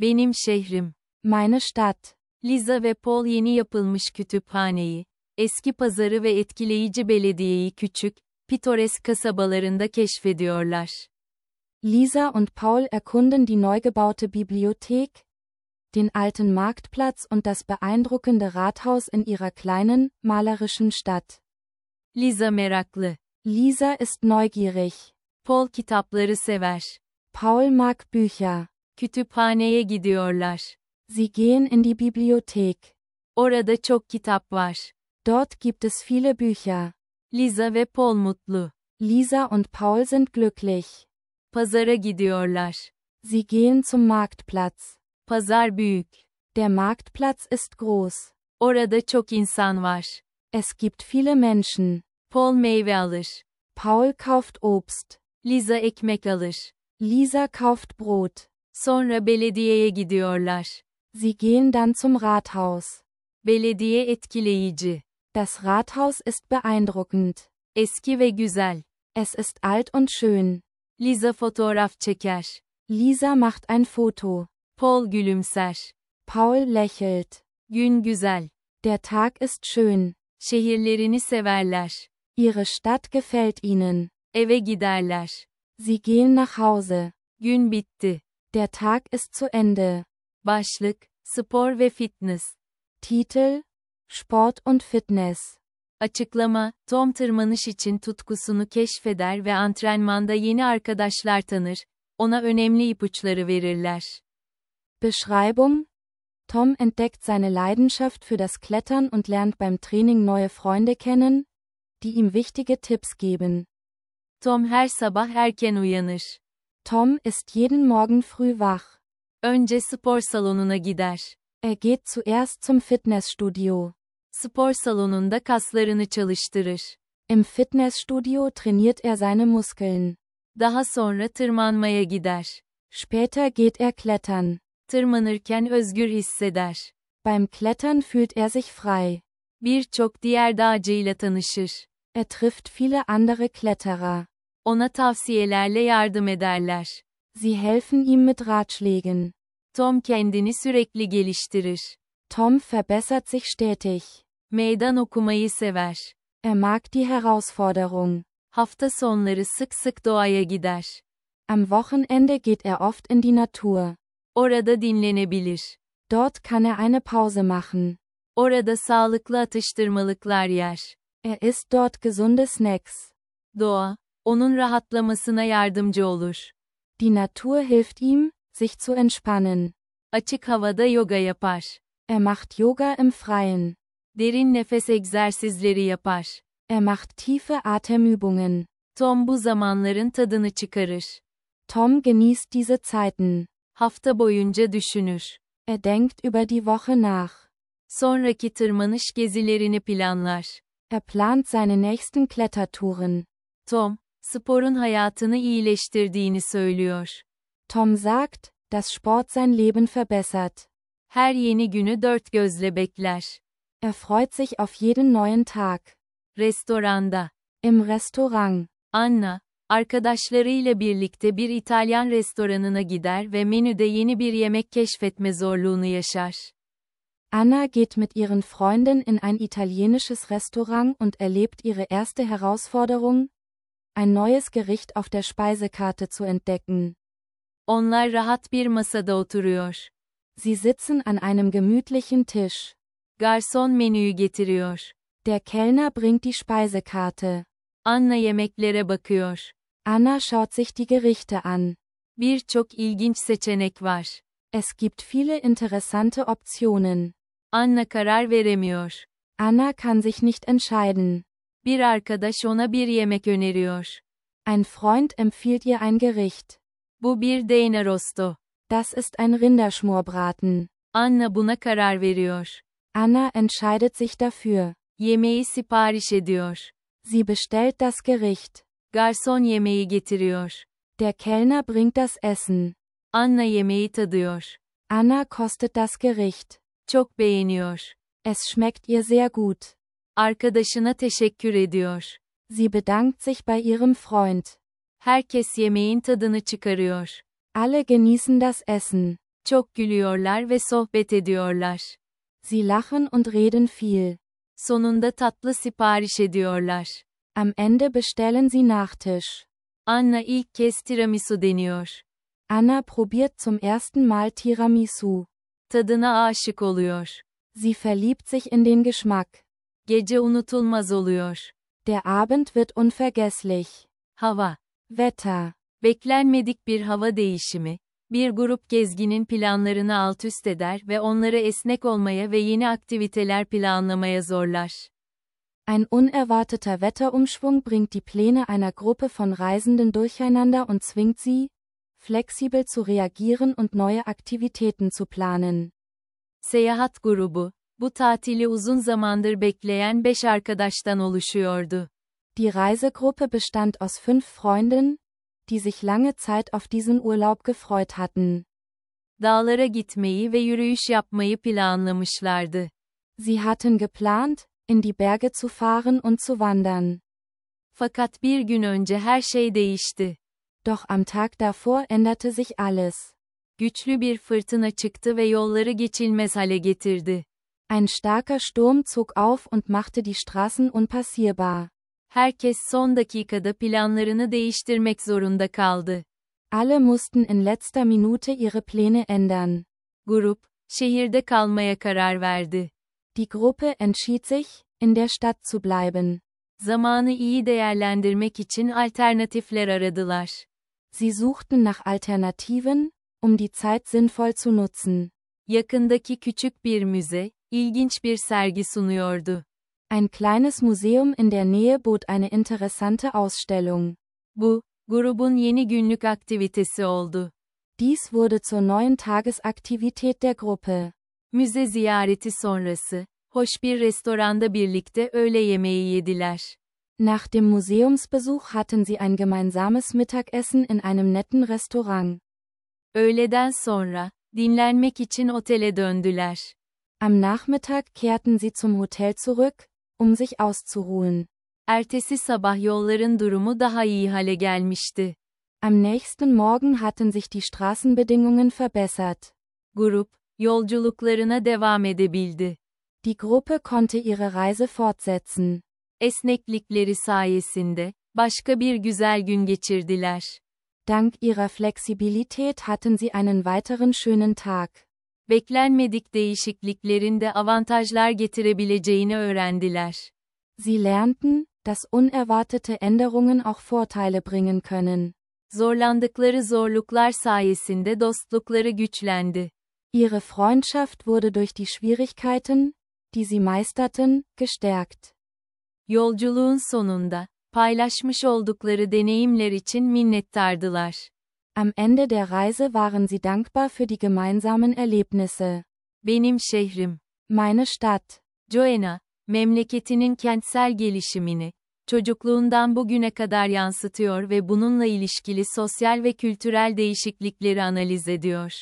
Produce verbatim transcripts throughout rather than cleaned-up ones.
Benim şehrim. Meine Stadt. Lisa ve Paul yeni yapılmış kütüphaneyi, eski pazarı ve etkileyici belediyeyi küçük, pitoresk kasabalarında keşfediyorlar. Lisa und Paul erkunden die neu gebaute Bibliothek, den alten Marktplatz und das beeindruckende Rathaus in ihrer kleinen, malerischen Stadt. Lisa meraklı. Lisa ist neugierig. Paul kitapları sever. Paul mag Bücher. Kütüphaneye gidiyorlar. Sie gehen in die Bibliothek. Orada çok kitap var. Dort gibt es viele Bücher. Lisa ve Paul mutlu. Lisa und Paul sind glücklich. Pazara gidiyorlar. Sie gehen zum Marktplatz. Pazar büyük. Der Marktplatz ist groß. Orada çok insan var. Es gibt viele Menschen. Paul meyve alır. Paul kauft Obst. Lisa ekmek alır. Lisa kauft Brot. Sonra belediyeye gidiyorlar. Sie gehen dann zum Rathaus. Belediye etkileyici. Das Rathaus ist beeindruckend. Eski ve güzel. Es ist alt und schön. Lisa fotoğraf çeker. Lisa macht ein Foto. Paul gülümser. Paul lächelt. Gün güzel. Der Tag ist schön. Şehirlerini severler. Ihre Stadt gefällt ihnen. Eve giderler. Sie gehen nach Hause. Gün bitti. Der Tag ist zu Ende. Başlık, spor ve fitness. Titel: Sport und Fitness. Açıklama, Tom tırmanış için tutkusunu keşfeder ve antrenmanda yeni arkadaşlar tanır, ona önemli ipuçları verirler. Beschreibung: Tom entdeckt seine Leidenschaft für das Klettern und lernt beim Training neue Freunde kennen, die ihm wichtige Tipps geben. Tom her sabah erken uyanır. Tom ist jeden Morgen früh wach. Önce spor salonuna gider. Er geht zuerst zum Fitnessstudio. Spor salonunda kaslarını çalıştırır. Im Fitnessstudio trainiert er seine Muskeln. Daha sonra tırmanmaya gider. Später geht er klettern. Tırmanırken özgür hisseder. Beim Klettern fühlt er sich frei. Birçok diğer dağcıyla tanışır. Er trifft viele andere Kletterer. Ona tavsiyelerle yardım ederler. Sie helfen ihm mit Ratschlägen. Tom kendini sürekli geliştirir. Tom verbessert sich stetig. Meydan okumayı sever. Er mag die Herausforderung. Hafta sonları sık sık doğaya gider. Am Wochenende geht er oft in die Natur. Orada dinlenebilir. Dort kann er eine Pause machen. Orada sağlıklı atıştırmalıklar yer. Er isst dort gesunde Snacks. Doğa, onun rahatlamasına yardımcı olur. Die Natur hilft ihm, sich zu entspannen. Açık havada yoga yapar. Er macht Yoga im Freien. Derin nefes egzersizleri yapar. Er macht tiefe Atemübungen. Tom bu zamanların tadını çıkarır. Tom genießt diese Zeiten. Hafta boyunca düşünür. Er denkt über die Woche nach. Sonraki tırmanış gezilerini planlar. Er plant seine nächsten Klettertouren. Tom, sporun hayatını iyileştirdiğini söylüyor. Tom sagt, dass Sport sein Leben verbessert. Her yeni günü dört gözle bekler. Er freut sich auf jeden neuen Tag. Restoranda. Im Restaurant. Anna, arkadaşlarıyla birlikte bir İtalyan restoranına gider ve menüde yeni bir yemek keşfetme zorluğunu yaşar. Anna geht mit ihren Freunden in ein italienisches Restaurant und erlebt ihre erste Herausforderung, ein neues Gericht auf der Speisekarte zu entdecken. Onlar rahat bir masada oturuyor. Sie sitzen an einem gemütlichen Tisch. Garson menüyü getiriyor. Der Kellner bringt die Speisekarte. Anna yemeklere bakıyor. Anna schaut sich die Gerichte an. Birçok ilginç seçenek var. Es gibt viele interessante Optionen. Anna karar veremiyor. Anna kann sich nicht entscheiden. Bir arkadaş ona bir yemek öneriyor. Ein Freund empfiehlt ihr ein Gericht. Bu bir Dana Rosto. Das ist ein Rinderschmorbraten. Anna buna karar veriyor. Anna entscheidet sich dafür. Yemeği sipariş ediyor. Sie bestellt das Gericht. Garson yemeği getiriyor. Der Kellner bringt das Essen. Anna yemeği tadıyor. Anna kostet das Gericht. Çok beğeniyor. Es schmeckt ihr sehr gut. Arkadaşına teşekkür ediyor. Sie bedankt sich bei ihrem Freund. Herkes yemeğin tadını çıkarıyor. Alle genießen das Essen. Çok gülüyorlar ve sohbet ediyorlar. Sie lachen und reden viel. Sonunda tatlı sipariş ediyorlar. Am Ende bestellen sie Nachtisch. Anna ilk kez tiramisu deniyor. Anna probiert zum ersten Mal Tiramisu. Tadına aşık oluyor. Sie verliebt sich in den Geschmack. Gece unutulmaz oluyor. Der Abend wird unvergesslich. Hava. Wetter. Beklenmedik bir hava değişimi, bir grup gezginin planlarını altüst eder ve onları esnek olmaya ve yeni aktiviteler planlamaya zorlar. Ein unerwarteter Wetterumschwung bringt die Pläne einer Gruppe von Reisenden durcheinander und zwingt sie, flexibel zu reagieren und neue Aktivitäten zu planen. Seyahat grubu, bu tatili uzun zamandır bekleyen beş arkadaştan oluşuyordu. Die Reisegruppe bestand aus fünf Freunden, die sich lange Zeit auf diesen Urlaub gefreut hatten. Dağlara gitmeyi ve yürüyüş yapmayı planlamışlardı. Sie hatten geplant, in die Berge zu fahren und zu wandern. Fakat bir gün önce her şey değişti. Doch am Tag davor änderte sich alles. Güçlü bir fırtına çıktı ve yolları geçilmez hale getirdi. Ein starker Sturm zog auf und machte die Straßen unpassierbar. Herkes son dakikada planlarını değiştirmek zorunda kaldı. Alle mussten in letzter Minute ihre Pläne ändern. Grup, şehirde kalmaya karar verdi. Die Gruppe entschied sich, in der Stadt zu bleiben. Zamanı iyi değerlendirmek için alternatifler aradılar. Sie suchten nach Alternativen, um die Zeit sinnvoll zu nutzen. Yakındaki küçük bir müze, ilginç bir sergi sunuyordu. Ein kleines Museum in der Nähe bot eine interessante Ausstellung. Bu, grubun yeni günlük aktivitesi oldu. Dies wurde zur neuen Tagesaktivität der Gruppe. Müze ziyareti sonrası, hoş bir restoranda birlikte öğle yemeği yediler. Nach dem Museumsbesuch hatten sie ein gemeinsames Mittagessen in einem netten Restaurant. Öğleden sonra, dinlenmek için otele döndüler. Am Nachmittag kehrten sie zum Hotel zurück, um sich auszuruhen. Ertesi sabah yolların durumu daha iyi hale gelmişti. Am nächsten Morgen hatten sich die Straßenbedingungen verbessert. Grup, yolculuklarına devam edebildi. Die Gruppe konnte ihre Reise fortsetzen. Esneklikleri sayesinde, başka bir güzel gün geçirdiler. Dank ihrer Flexibilität hatten sie einen weiteren schönen Tag. Beklenmedik değişikliklerin de avantajlar getirebileceğini öğrendiler. Sie lernten, dass unerwartete Änderungen auch Vorteile bringen können. Zorlandıkları zorluklar sayesinde dostlukları güçlendi. Ihre Freundschaft wurde durch die Schwierigkeiten, die sie meisterten, gestärkt. Yolculuğun sonunda, paylaşmış oldukları deneyimler için minnettardılar. Am Ende der Reise waren sie dankbar für die gemeinsamen Erlebnisse. Benim şehrim. Meine Stadt. Joanna, memleketinin kentsel gelişimini, çocukluğundan bugüne kadar yansıtıyor ve bununla ilişkili sosyal ve kültürel değişiklikleri analiz ediyor.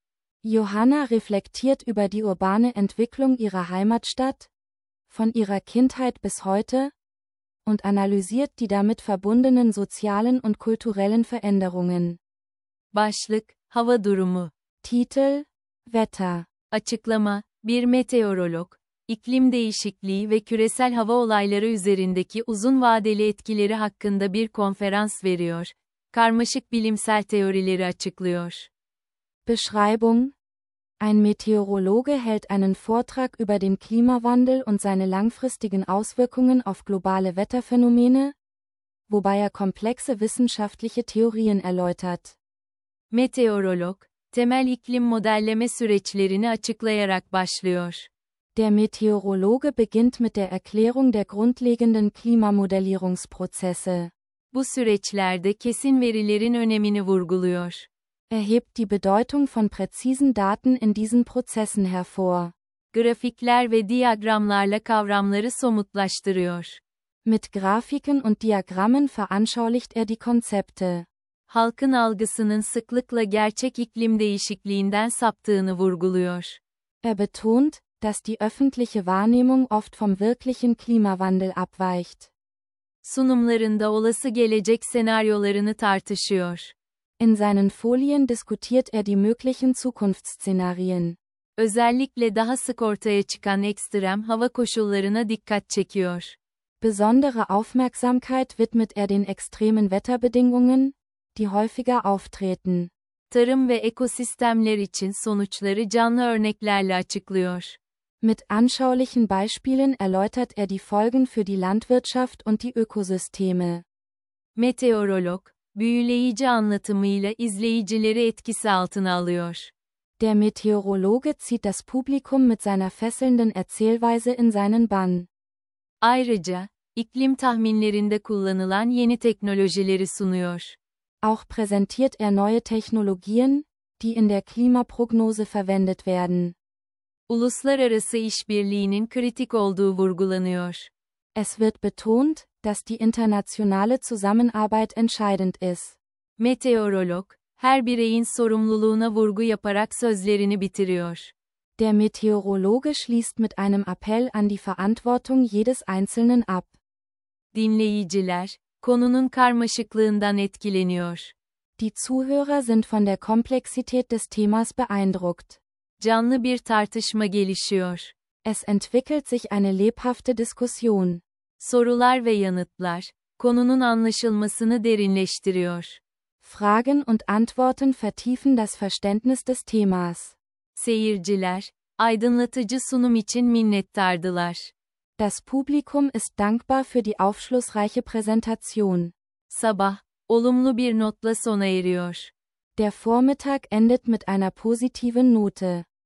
Johanna reflektiert über die urbane Entwicklung ihrer Heimatstadt, von ihrer Kindheit bis heute, und analysiert die damit verbundenen sozialen und kulturellen Veränderungen. Başlık, hava durumu. Titel, Wetter. Açıklama, bir meteorolog, iklim değişikliği ve küresel hava olayları üzerindeki uzun vadeli etkileri hakkında bir konferans veriyor. Karmaşık bilimsel teorileri açıklıyor. Beschreibung: Ein Meteorologe hält einen Vortrag über den Klimawandel und seine langfristigen Auswirkungen auf globale Wetterphänomene, wobei er komplexe wissenschaftliche Theorien erläutert. Meteorolog, temel iklim modelleme süreçlerini açıklayarak başlıyor. Der Meteorologe beginnt mit der Erklärung der grundlegenden Klimamodellierungsprozesse. Bu süreçlerde kesin verilerin önemini vurguluyor. Er hebt die Bedeutung von präzisen Daten in diesen Prozessen hervor. Grafikler ve diyagramlarla kavramları somutlaştırıyor. Mit Grafiken und Diagrammen veranschaulicht er die Konzepte. Halkın algısının sıklıkla gerçek iklim değişikliğinden saptığını vurguluyor. Er betont, dass die öffentliche Wahrnehmung oft vom wirklichen Klimawandel abweicht. Sunumlarında olası gelecek senaryolarını tartışıyor. In seinen Folien diskutiert er die möglichen Zukunftsszenarien. Özellikle daha sık ortaya çıkan ekstrem hava koşullarına dikkat çekiyor. Besondere Aufmerksamkeit widmet er den extremen Wetterbedingungen, die häufiger auftreten. Tarım ve ekosistemler için sonuçları canlı örneklerle açıklıyor. Mit anschaulichen Beispielen erläutert er die Folgen für die Landwirtschaft und die Ökosysteme. Meteorolog, büyüleyici anlatımıyla izleyicileri etkisi altına alıyor. Der Meteorologe zieht das Publikum mit seiner fesselnden Erzählweise in seinen Bann. Ayrıca, iklim tahminlerinde kullanılan yeni teknolojileri sunuyor. Auch präsentiert er neue Technologien, die in der Klimaprognose verwendet werden. Uluslararası işbirliğinin kritik olduğu vurgulanıyor. Es wird betont, dass die internationale Zusammenarbeit entscheidend ist. Meteorolog, her bireyin sorumluluğuna vurgu yaparak sözlerini bitiriyor. Der Meteorologe schließt mit einem Appell an die Verantwortung jedes Einzelnen ab. Dinleyiciler, konunun karmaşıklığından etkileniyor. Die Zuhörer sind von der Komplexität des Themas beeindruckt. Canlı bir tartışma gelişiyor. Es entwickelt sich eine lebhafte Diskussion. Sorular ve yanıtlar, konunun anlaşılmasını derinleştiriyor. Fragen und Antworten vertiefen das Verständnis des Themas. Seyirciler, aydınlatıcı sunum için minnettardılar. Das Publikum ist dankbar für die aufschlussreiche Präsentation. Sabah, olumlu bir notla sona eriyor. Der Vormittag endet mit einer positiven Note.